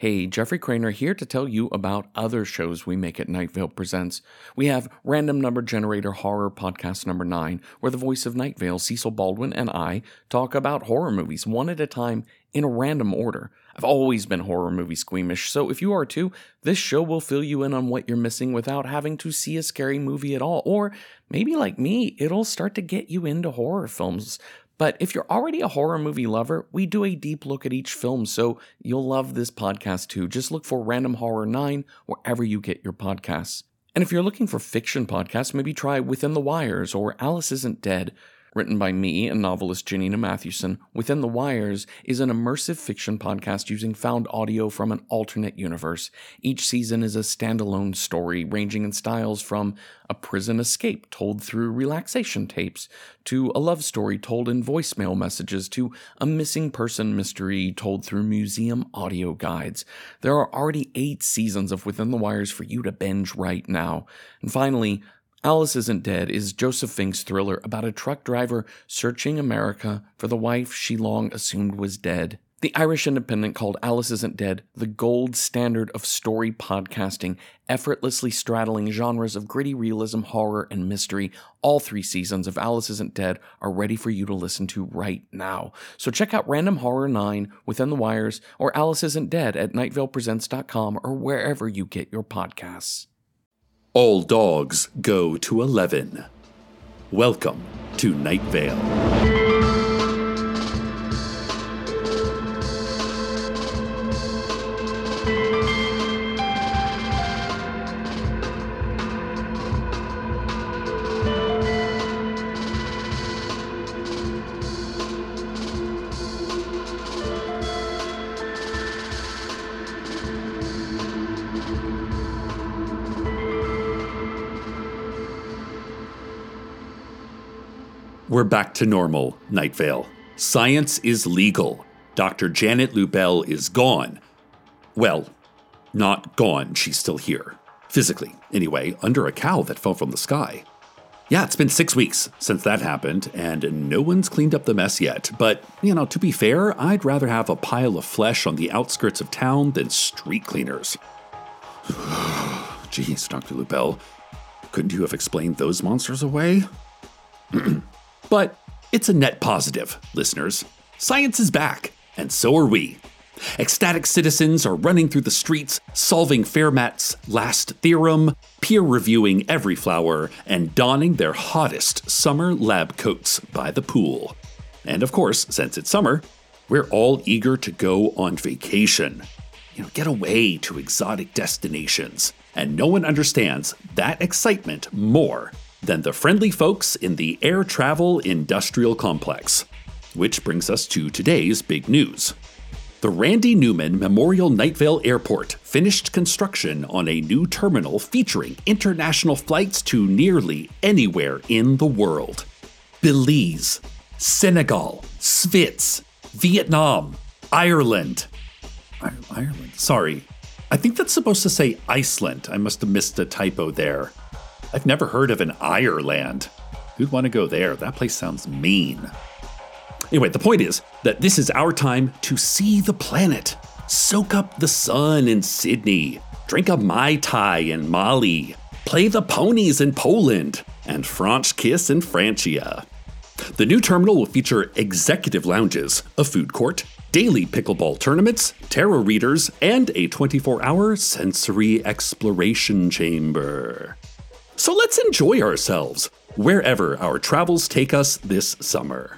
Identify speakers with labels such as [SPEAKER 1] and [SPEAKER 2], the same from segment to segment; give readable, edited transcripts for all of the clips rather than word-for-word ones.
[SPEAKER 1] Hey, Jeffrey Craner here to tell you about other shows we make at Night Vale Presents. We have Random Number Generator Horror Podcast number 9, where the voice of Night Vale, Cecil Baldwin, and I talk about horror movies one at a time in a random order. I've always been horror movie squeamish, so if you are too, this show will fill you in on what you're missing without having to see a scary movie at all. Or maybe like me, it'll start to get you into horror films. But if you're already a horror movie lover, we do a deep look at each film, so you'll love this podcast too. Just look for Random Horror 9 wherever you get your podcasts. And if you're looking for fiction podcasts, maybe try Within the Wires or Alice Isn't Dead. Written by me and novelist Janina Mathewson, Within the Wires is an immersive fiction podcast using found audio from an alternate universe. Each season is a standalone story ranging in styles from a prison escape told through relaxation tapes, to a love story told in voicemail messages, to a missing person mystery told through museum audio guides. There are already 8 seasons of Within the Wires for you to binge right now. And finally, Alice Isn't Dead is Joseph Fink's thriller about a truck driver searching America for the wife she long assumed was dead. The Irish Independent called Alice Isn't Dead the gold standard of story podcasting, effortlessly straddling genres of gritty realism, horror, and mystery. All 3 seasons of Alice Isn't Dead are ready for you to listen to right now. So check out Random Horror 9, Within the Wires, or Alice Isn't Dead at nightvalepresents.com or wherever you get your podcasts.
[SPEAKER 2] All dogs go to 11. Welcome to Night Vale. We're back to normal, Night Vale. Science is legal. Dr. Janet Lubell is gone. Well, not gone, she's still here. Physically, anyway, under a cow that fell from the sky. Yeah, it's been 6 weeks since that happened, and no one's cleaned up the mess yet. But, to be fair, I'd rather have a pile of flesh on the outskirts of town than street cleaners. Jeez, Dr. Lubell, couldn't you have explained those monsters away? But it's a net positive, listeners. Science is back, and so are we. Ecstatic citizens are running through the streets, solving Fermat's last theorem, peer-reviewing every flower, and donning their hottest summer lab coats by the pool. And of course, since it's summer, we're all eager to go on vacation. Get away to exotic destinations. And no one understands that excitement more than the friendly folks in the Air Travel Industrial Complex. Which brings us to today's big news. The Randy Newman Memorial Night Vale Airport finished construction on a new terminal featuring international flights to nearly anywhere in the world. Belize, Senegal, Svits, Vietnam, Ireland. Ireland? Sorry. I think that's supposed to say Iceland. I must have missed a typo there. I've never heard of an Ireland. Who'd want to go there? That place sounds mean. Anyway, the point is that this is our time to see the planet, soak up the sun in Sydney, drink a Mai Tai in Mali, play the ponies in Poland, and French kiss in Francia. The new terminal will feature executive lounges, a food court, daily pickleball tournaments, tarot readers, and a 24-hour sensory exploration chamber. So let's enjoy ourselves wherever our travels take us this summer.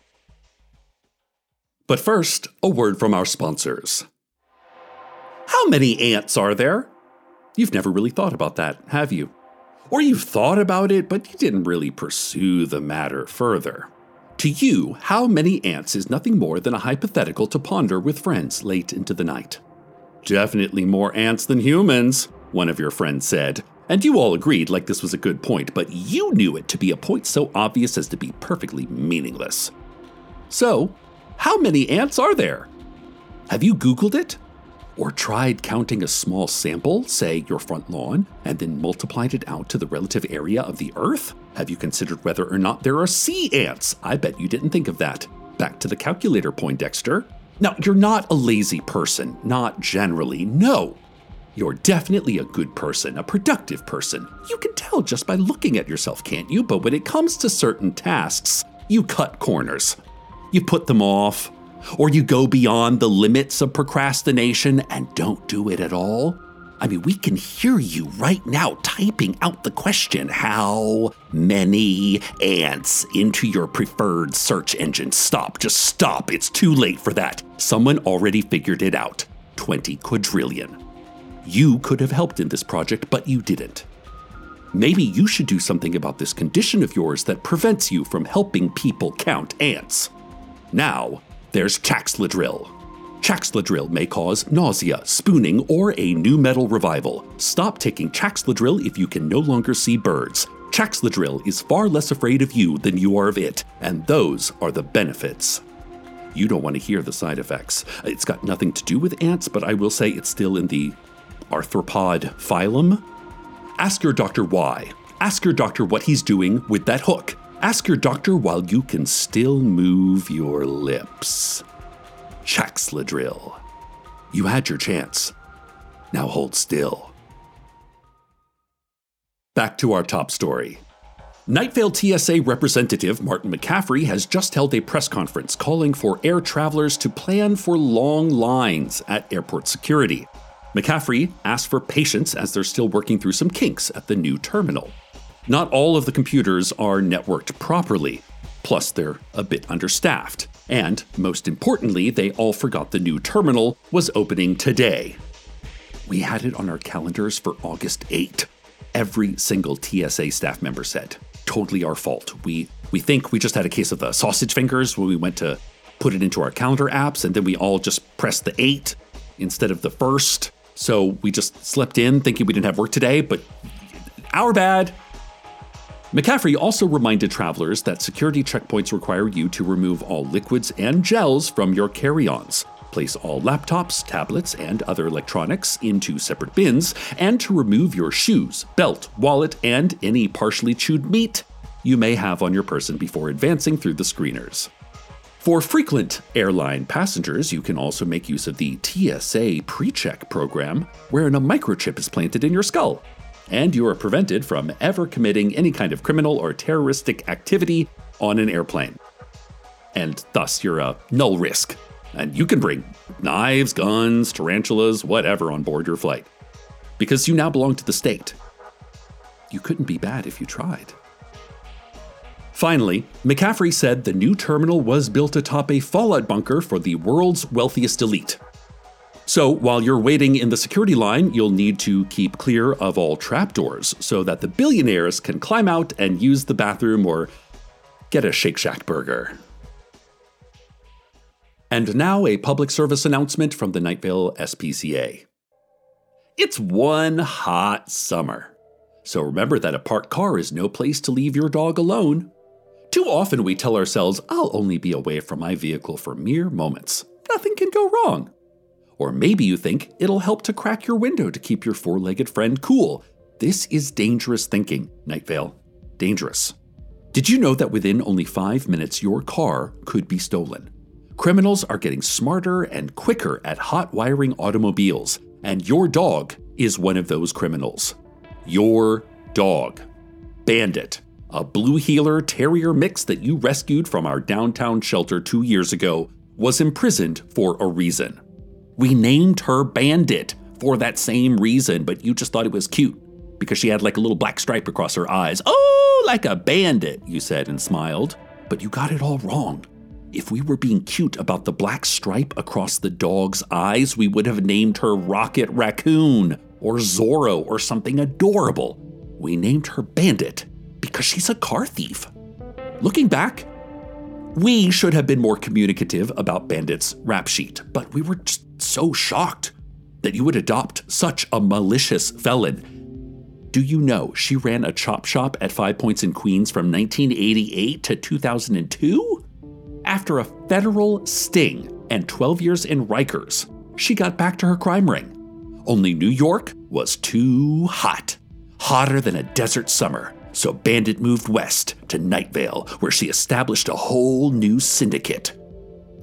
[SPEAKER 2] But first, a word from our sponsors. How many ants are there? You've never really thought about that, have you? Or you've thought about it, but you didn't really pursue the matter further. To you, how many ants is nothing more than a hypothetical to ponder with friends late into the night. Definitely more ants than humans, one of your friends said. And you all agreed like this was a good point, but you knew it to be a point so obvious as to be perfectly meaningless. So, how many ants are there? Have you Googled it? Or tried counting a small sample, say your front lawn, and then multiplied it out to the relative area of the Earth? Have you considered whether or not there are sea ants? I bet you didn't think of that. Back to the calculator, Poindexter. Now, you're not a lazy person, not generally, no. You're definitely a good person, a productive person. You can tell just by looking at yourself, can't you? But when it comes to certain tasks, you cut corners. You put them off, or you go beyond the limits of procrastination and don't do it at all. I mean, we can hear you right now typing out the question, how many ants into your preferred search engine? Stop, just stop. It's too late for that. Someone already figured it out. 20 quadrillion. You could have helped in this project, but you didn't. Maybe you should do something about this condition of yours that prevents you from helping people count ants. Now, there's Chaxladrill. Chaxladrill may cause nausea, spooning, or a new metal revival. Stop taking Chaxladrill if you can no longer see birds. Chaxladrill is far less afraid of you than you are of it, and those are the benefits. You don't want to hear the side effects. It's got nothing to do with ants, but I will say it's still in the arthropod phylum. Ask your doctor why. Ask your doctor what he's doing with that hook. Ask your doctor while you can still move your lips. Chaxladrill. You had your chance. Now hold still. Back to our top story. Night Vale TSA representative Martin McCaffrey has just held a press conference calling for air travelers to plan for long lines at airport security. McCaffrey asked for patience as they're still working through some kinks at the new terminal. Not all of the computers are networked properly, plus they're a bit understaffed. And, most importantly, they all forgot the new terminal was opening today. We had it on our calendars for August 8th. Every single TSA staff member said, totally our fault. We think we just had a case of the sausage fingers when we went to put it into our calendar apps, and then we all just pressed the 8 instead of the 1st. So we just slept in thinking we didn't have work today, but our bad. McCaffrey also reminded travelers that security checkpoints require you to remove all liquids and gels from your carry-ons, place all laptops, tablets, and other electronics into separate bins, and to remove your shoes, belt, wallet, and any partially chewed meat you may have on your person before advancing through the screeners. For frequent airline passengers, you can also make use of the TSA PreCheck program, wherein a microchip is planted in your skull, and you are prevented from ever committing any kind of criminal or terroristic activity on an airplane. And thus, you're a null risk, and you can bring knives, guns, tarantulas, whatever on board your flight, because you now belong to the state. You couldn't be bad if you tried. Finally, McCaffrey said the new terminal was built atop a fallout bunker for the world's wealthiest elite. So while you're waiting in the security line, you'll need to keep clear of all trapdoors so that the billionaires can climb out and use the bathroom or get a Shake Shack burger. And now a public service announcement from the Night Vale SPCA. It's one hot summer, so remember that a parked car is no place to leave your dog alone. Too often we tell ourselves, I'll only be away from my vehicle for mere moments. Nothing can go wrong. Or maybe you think it'll help to crack your window to keep your four-legged friend cool. This is dangerous thinking, Night Vale. Dangerous. Did you know that within only 5 minutes your car could be stolen? Criminals are getting smarter and quicker at hot wiring automobiles, and your dog is one of those criminals. Your dog. Bandit. A Blue Heeler Terrier mix that you rescued from our downtown shelter 2 years ago was imprisoned for a reason. We named her Bandit for that same reason, but you just thought it was cute because she had like a little black stripe across her eyes. Oh, like a bandit, you said and smiled. But you got it all wrong. If we were being cute about the black stripe across the dog's eyes, we would have named her Rocket Raccoon or Zorro or something adorable. We named her Bandit because she's a car thief. Looking back, we should have been more communicative about Bandit's rap sheet, but we were just so shocked that you would adopt such a malicious felon. Do you know she ran a chop shop at 5 Points in Queens from 1988 to 2002? After a federal sting and 12 years in Rikers, she got back to her crime ring. Only New York was too hot. Hotter than a desert summer. So Bandit moved west to Night Vale, where she established a whole new syndicate.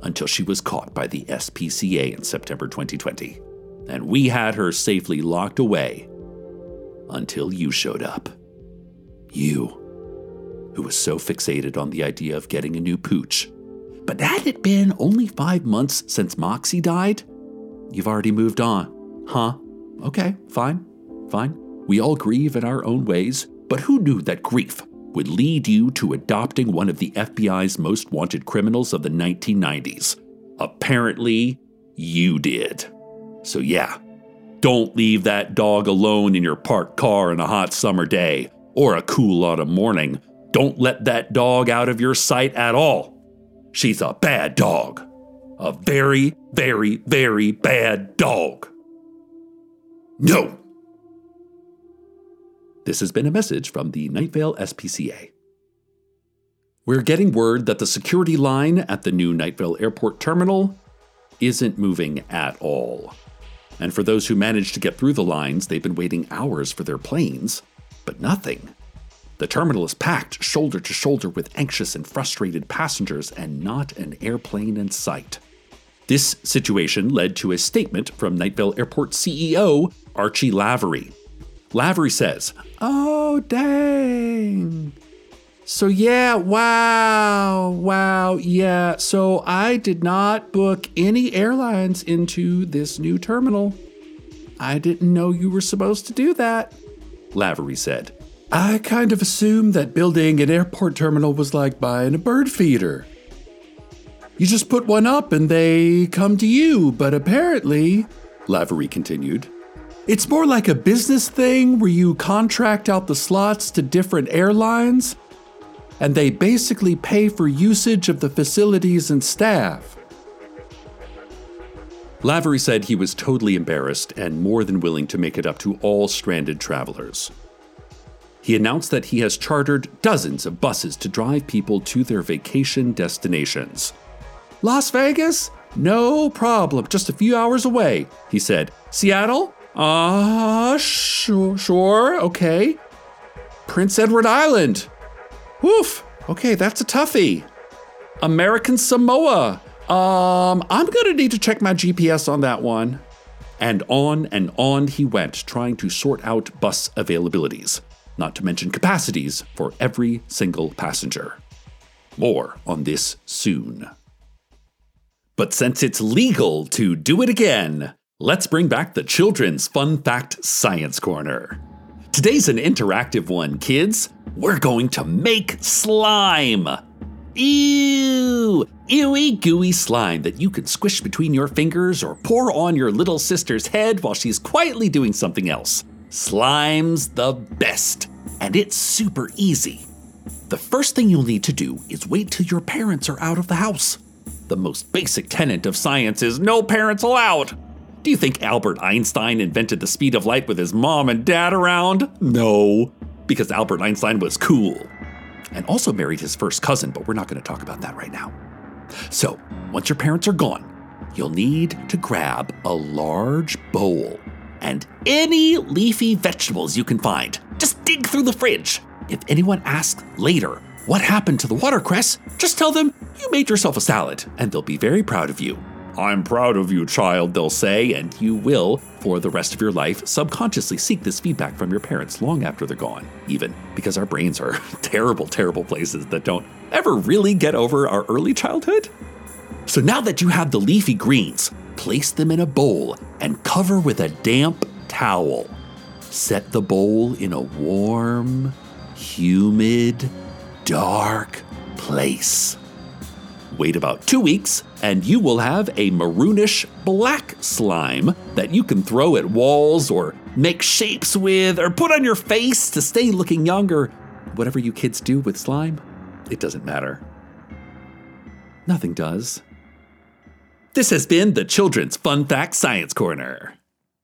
[SPEAKER 2] until she was caught by the SPCA in September 2020. And we had her safely locked away until you showed up. You, who was so fixated on the idea of getting a new pooch. But had it been only 5 months since Moxie died? You've already moved on, huh? Okay, fine. We all grieve in our own ways, but who knew that grief would lead you to adopting one of the FBI's most wanted criminals of the 1990s? Apparently, you did. So yeah, don't leave that dog alone in your parked car on a hot summer day or a cool autumn morning. Don't let that dog out of your sight at all. She's a bad dog. A very, very, very bad dog. No! This has been a message from the Night Vale SPCA. We're getting word that the security line at the new Night Vale Airport terminal isn't moving at all. And for those who managed to get through the lines, they've been waiting hours for their planes, but nothing. The terminal is packed shoulder to shoulder with anxious and frustrated passengers and not an airplane in sight. This situation led to a statement from Night Vale Airport CEO Archie Lavery. Lavery says, "Oh, dang. So yeah, wow, yeah, so I did not book any airlines into this new terminal. I didn't know you were supposed to do that," Lavery said. "I kind of assumed that building an airport terminal was like buying a bird feeder. You just put one up and they come to you, but apparently," Lavery continued, "it's more like a business thing where you contract out the slots to different airlines, and they basically pay for usage of the facilities and staff." Lavery said he was totally embarrassed and more than willing to make it up to all stranded travelers. He announced that he has chartered dozens of buses to drive people to their vacation destinations. "Las Vegas? No problem, just a few hours away," he said. "Seattle? Sure, okay. Prince Edward Island? Woof, okay, that's a toughie. American Samoa? I'm gonna need to check my GPS on that one." And on he went, trying to sort out bus availabilities, not to mention capacities for every single passenger. More on this soon. But since it's legal to do it again, let's bring back the Children's Fun Fact Science Corner. Today's an interactive one, kids. We're going to make slime. Ew! Ewy gooey slime that you can squish between your fingers or pour on your little sister's head while she's quietly doing something else. Slime's the best, and it's super easy. The first thing you'll need to do is wait till your parents are out of the house. The most basic tenet of science is no parents allowed. Do you think Albert Einstein invented the speed of light with his mom and dad around? No, because Albert Einstein was cool. And also married his first cousin, but we're not going to talk about that right now. So, once your parents are gone, you'll need to grab a large bowl and any leafy vegetables you can find. Just dig through the fridge. If anyone asks later what happened to the watercress, just tell them you made yourself a salad, and they'll be very proud of you. "I'm proud of you, child," they'll say, and you will, for the rest of your life, subconsciously seek this feedback from your parents long after they're gone, even because our brains are terrible, terrible places that don't ever really get over our early childhood. So now that you have the leafy greens, place them in a bowl and cover with a damp towel. Set the bowl in a warm, humid, dark place. Wait about 2 weeks, and you will have a maroonish black slime that you can throw at walls or make shapes with or put on your face to stay looking younger. Whatever you kids do with slime, it doesn't matter. Nothing does. This has been the Children's Fun Fact Science Corner.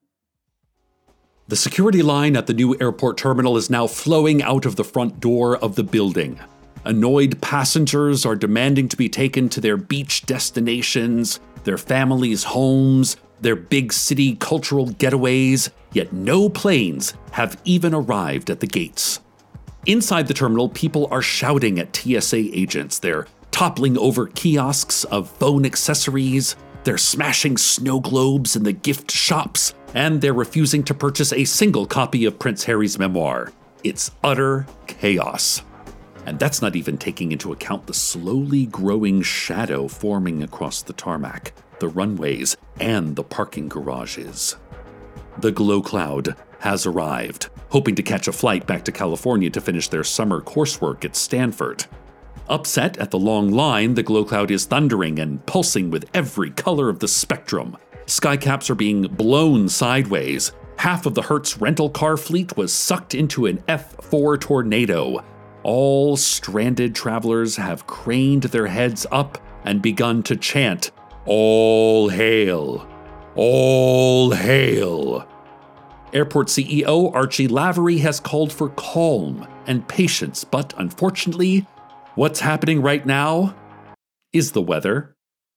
[SPEAKER 2] The security line at the new airport terminal is now flowing out of the front door of the building. Annoyed passengers are demanding to be taken to their beach destinations, their families' homes, their big city cultural getaways, yet no planes have even arrived at the gates. Inside the terminal, people are shouting at TSA agents. They're toppling over kiosks of phone accessories, they're smashing snow globes in the gift shops, and they're refusing to purchase a single copy of Prince Harry's memoir. It's utter chaos. And that's not even taking into account the slowly growing shadow forming across the tarmac, the runways, and the parking garages. The Glow Cloud has arrived, hoping to catch a flight back to California to finish their summer coursework at Stanford. Upset at the long line, the Glow Cloud is thundering and pulsing with every color of the spectrum. Skycaps are being blown sideways. Half of the Hertz rental car fleet was sucked into an F4 tornado. All stranded travelers have craned their heads up and begun to chant, "All hail! All hail!" Airport CEO Archie Lavery has called for calm and patience, but unfortunately, what's happening right now is the weather.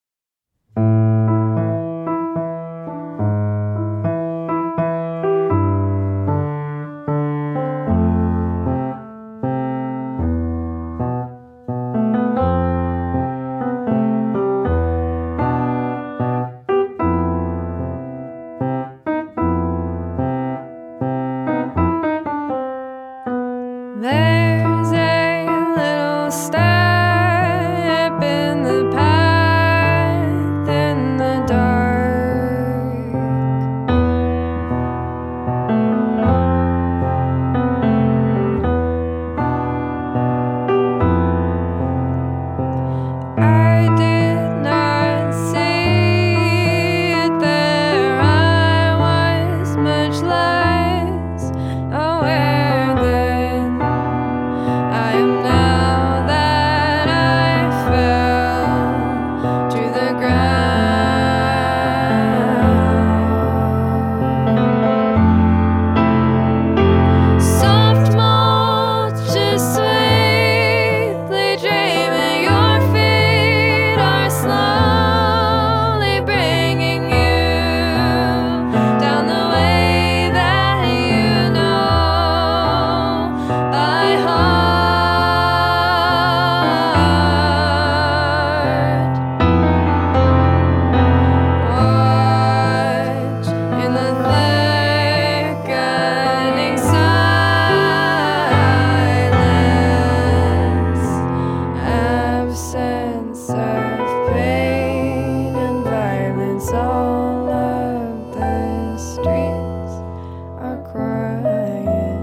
[SPEAKER 3] There's a little step in the path in the dark. I did not see it there. I was much less aware then. I am now that I fell to the ground. Soft mulch is sweetly dreaming. Your feet are slowly bringing you down the way that you know by heart. Watch in the thickening silence, absence of pain and violence. All of the streets are quiet.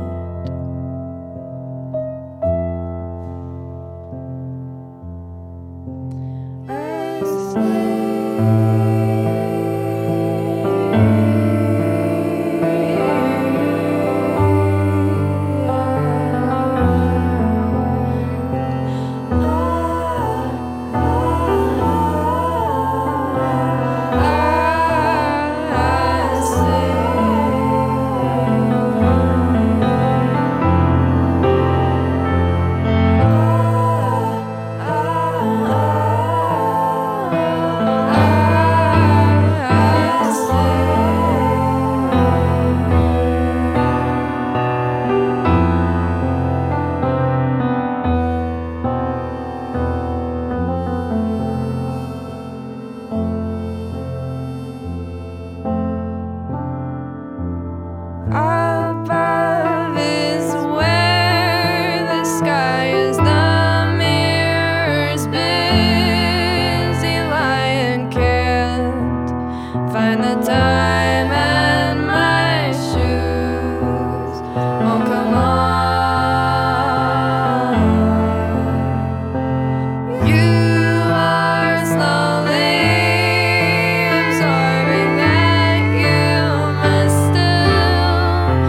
[SPEAKER 3] Above is where the sky is the mirror's busy lion can't find the time and my shoes won't come on. You are slowly absorbing that you must still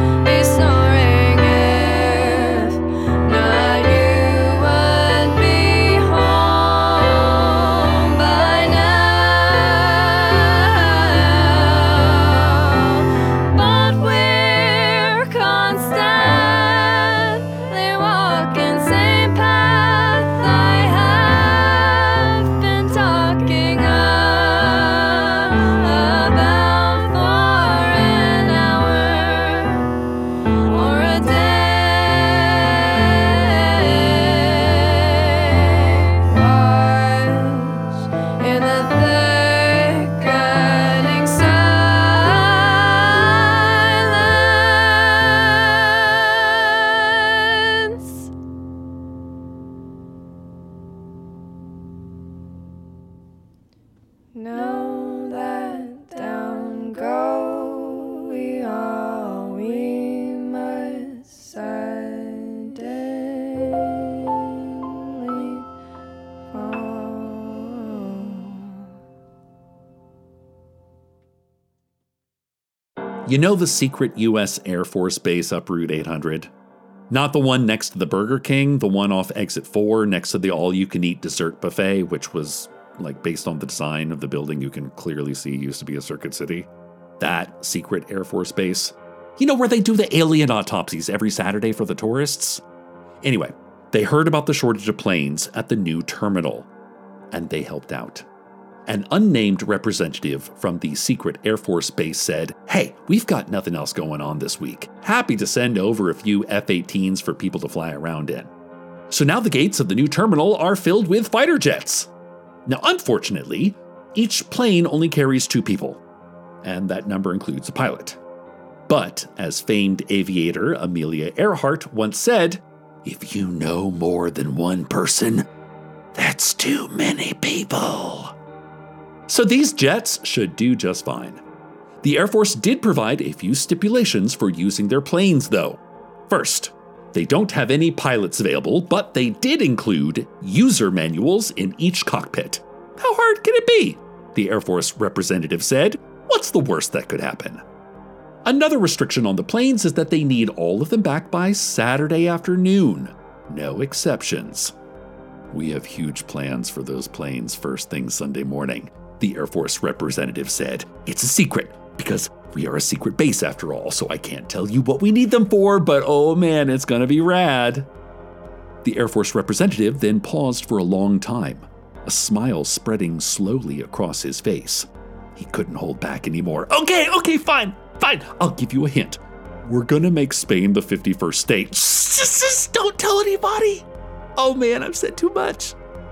[SPEAKER 2] You know the secret U.S. Air Force base up Route 800? Not the one next to the Burger King, the one off Exit 4 next to the all-you-can-eat dessert buffet, which was, based on the design of the building you can clearly see used to be a Circuit City. That secret Air Force base. You know where they do the alien autopsies every Saturday for the tourists? Anyway, they heard about the shortage of planes at the new terminal, and they helped out. An unnamed representative from the secret Air Force base said, "Hey, we've got nothing else going on this week. Happy to send over a few F-18s for people to fly around in." So now the gates of the new terminal are filled with fighter jets. Now, unfortunately, each plane only carries 2 people, and that number includes a pilot. But, as famed aviator Amelia Earhart once said, "If you know more than one person, that's too many people." So these jets should do just fine. The Air Force did provide a few stipulations for using their planes, though. First, they don't have any pilots available, but they did include user manuals in each cockpit. How hard can it be? The Air Force representative said. What's the worst that could happen? Another restriction on the planes is that they need all of them back by Saturday afternoon. No exceptions. "We have huge plans for those planes first thing Sunday morning," the Air Force representative said. "It's a secret, because we are a secret base after all, so I can't tell you what we need them for, but oh man, it's gonna be rad." The Air Force representative then paused for a long time, a smile spreading slowly across his face. He couldn't hold back anymore. Okay, fine, I'll give you a hint. We're gonna make Spain the 51st state. Just don't tell anybody. Oh man, I've said too much.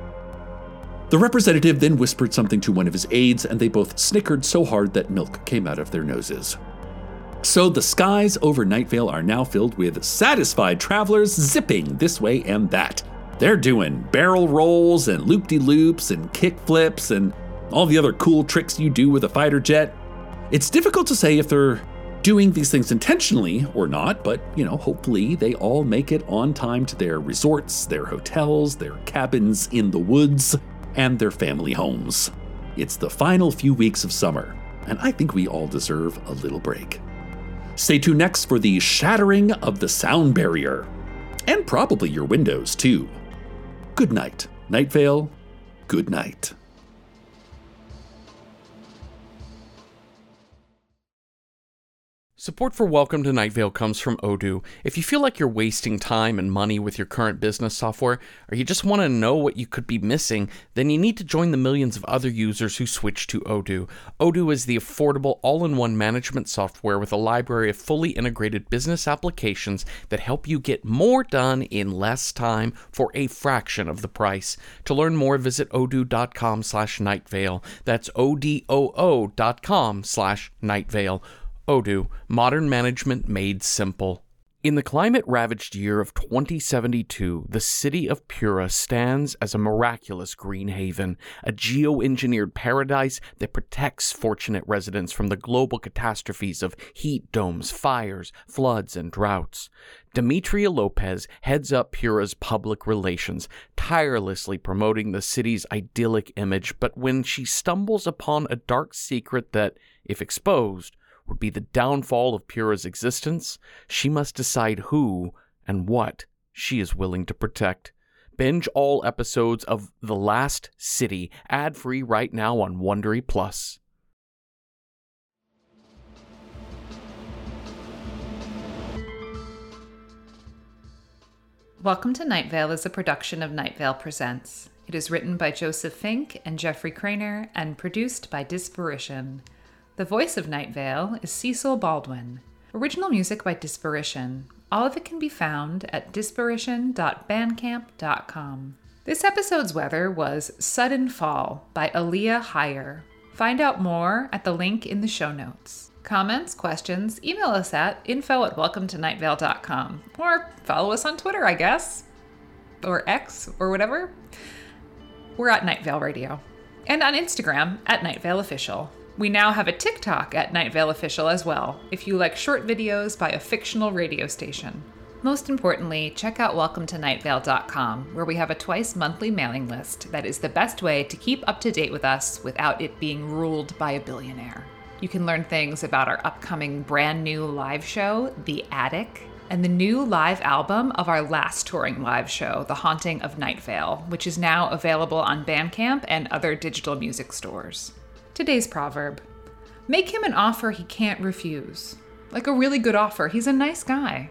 [SPEAKER 2] The representative then whispered something to one of his aides, and they both snickered so hard that milk came out of their noses. So the skies over Night Vale are now filled with satisfied travelers zipping this way and that. They're doing barrel rolls and loop-de-loops and kick flips and all the other cool tricks you do with a fighter jet. It's difficult to say if they're doing these things intentionally or not, but, hopefully they all make it on time to their resorts, their hotels, their cabins in the woods, and their family homes. It's the final few weeks of summer, and I think we all deserve a little break. Stay tuned next for the shattering of the sound barrier, and probably your windows too. Good night, Night Vale. Good night.
[SPEAKER 1] Support for Welcome to Night Vale comes from Odoo. If you feel like you're wasting time and money with your current business software, or you just want to know what you could be missing, then you need to join the millions of other users who switch to Odoo. Odoo is the affordable all-in-one management software with a library of fully integrated business applications that help you get more done in less time for a fraction of the price. To learn more, visit odoo.com/nightvale. That's odoo.com/nightvale. Odoo, modern management made simple. In the climate-ravaged year of 2072, the city of Pura stands as a miraculous green haven, a geo-engineered paradise that protects fortunate residents from the global catastrophes of heat domes, fires, floods, and droughts. Demetria Lopez heads up Pura's public relations, tirelessly promoting the city's idyllic image, but when she stumbles upon a dark secret that, if exposed, would be the downfall of Pura's existence, she must decide who and what she is willing to protect. Binge all episodes of The Last City, ad-free right now on Wondery Plus.
[SPEAKER 4] Welcome to Night Vale is a production of Night Vale Presents. It is written by Joseph Fink and Jeffrey Craner and produced by Disparition. The voice of Night Vale is Cecil Baldwin. Original music by Disparition. All of it can be found at disparition.bandcamp.com. This episode's weather was Sudden Fall by Aaliyah Heyer. Find out more at the link in the show notes. Comments, questions, email us at info@welcometonightvale.com or follow us on Twitter, I guess. Or X or whatever. We're at Night Vale Radio. And on Instagram at Night Vale Official. We now have a TikTok at Night Vale Official as well, if you like short videos by a fictional radio station. Most importantly, check out welcometonightvale.com, where we have a twice-monthly mailing list that is the best way to keep up to date with us without it being ruled by a billionaire. You can learn things about our upcoming brand new live show, The Attic, and the new live album of our last touring live show, The Haunting of Night Vale, which is now available on Bandcamp and other digital music stores. Today's proverb: make him an offer he can't refuse. Like a really good offer. He's a nice guy.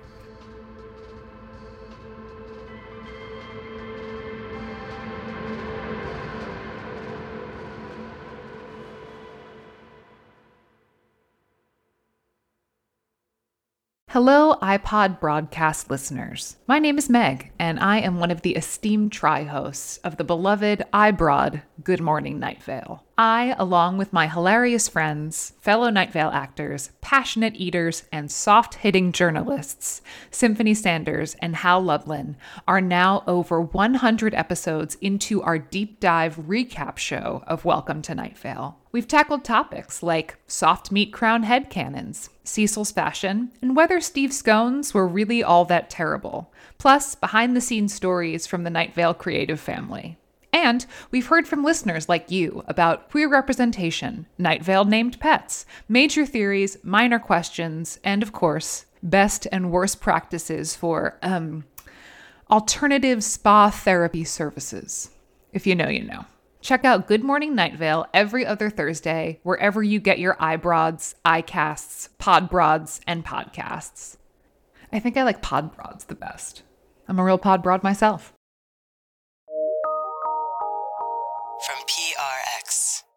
[SPEAKER 4] Hello, iPod broadcast listeners. My name is Meg, and I am one of the esteemed tri-hosts of the beloved iBroad Good Morning Night Vale. I, along with my hilarious friends, fellow Night Vale actors, passionate eaters, and soft-hitting journalists, Symphony Sanders and Hal Lublin, are now over 100 episodes into our deep dive recap show of Welcome to Night Vale. We've tackled topics like soft meat crown headcanons, Cecil's fashion, and whether Steve scones were really all that terrible, plus behind-the-scenes stories from the Night Vale creative family. And we've heard from listeners like you about queer representation, Night Vale named pets, major theories, minor questions, and of course, best and worst practices for, alternative spa therapy services. If you know, you know. Check out Good Morning Night Vale every other Thursday, wherever you get your iBroads, iCasts, Podbroads, and podcasts. I think I like Podbroads the best. I'm a real Podbroad myself.
[SPEAKER 5] From PRX.